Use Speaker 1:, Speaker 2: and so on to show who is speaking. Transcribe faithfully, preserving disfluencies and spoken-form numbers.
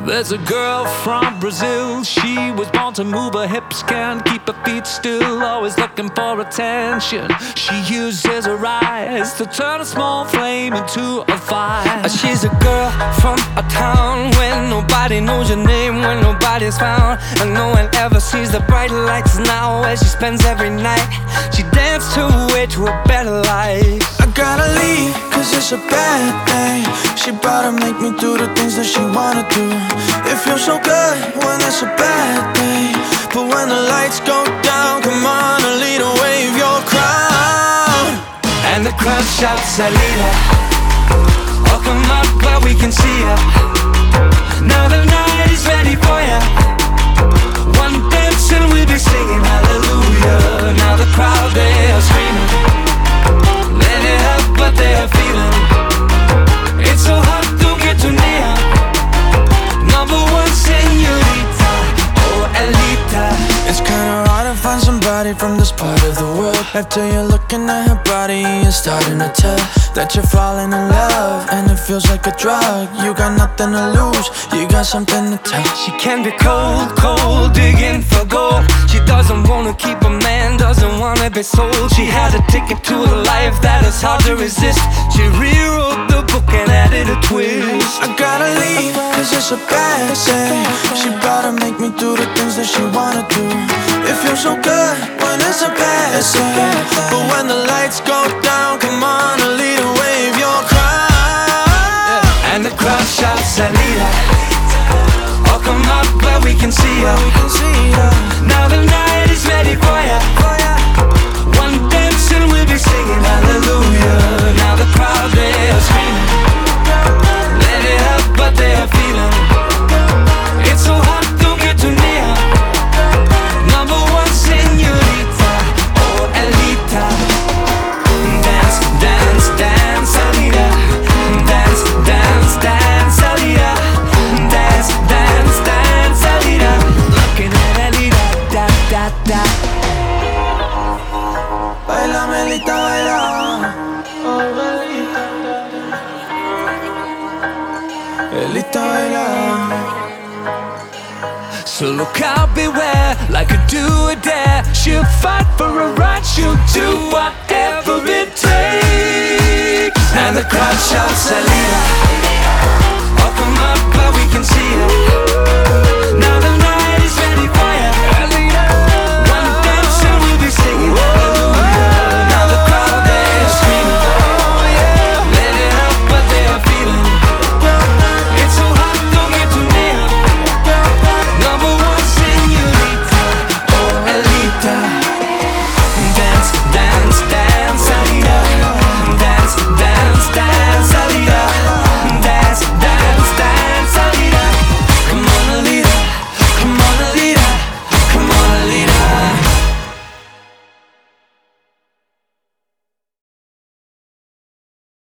Speaker 1: There's a girl from Brazil. She was born to move her hips, can't keep her feet still, always looking for attention. She uses her eyes to turn a small flame into a fire.
Speaker 2: She's a girl from a town where nobody knows your name, where nobody's found, and no one ever sees the bright lights now. Where she spends every night, she dances to it to a better life.
Speaker 3: I gotta leave, cause it's a bad thing. She bout to make me do the things that she wanna do. It feels so good when it's a bad thing, but when the lights go down, come on, Alita, wave your crown.
Speaker 2: And the crowd shouts, Alita, oh come up where we can see her. Now the night is ready for ya. One dance and we'll be singing hallelujah. Now the crowd, they are screaming, let it up what they are feeling. It's so hard to get too near. Number one señorita, oh Alita.
Speaker 3: It's kinda hard to find somebody from this part of the world. After you're looking at her body, you're starting to tell that you're falling in love, and it feels like a drug. You got nothing to lose, you got something to tell.
Speaker 2: She can be cold, cold, digging for gold. She doesn't wanna keep a man, doesn't wanna be sold. She had a ticket to a life that is hard to resist. She rewrote the book and added a twist.
Speaker 3: I gotta leave, cause it's a bad thing. She bout to make me do the things that she wanna do. It feels so good when it's a bad thing, but when the lights go down, come on, Alita, wave your crown.
Speaker 2: And the crowd shouts, Alita, oh come up where we can see her. Now the night is ready for ya. One dance and we'll be singing hallelujah. Now the crowd, they are screaming, let it up what they are feeling. It's so hard to get too near. Number one señorita, oh Alita. Dance, dance, dance, Alita. Dance, dance, dance, Alita. Dance, dance, dance, Alita. Looking at Alita, da, da, da.
Speaker 3: Baila, Melita, baila. Oh, Elita, baila.
Speaker 1: So look out, beware, like a do or dare. She'll fight for a right, she'll do whatever it takes.
Speaker 2: And the crowd shouts, Alita,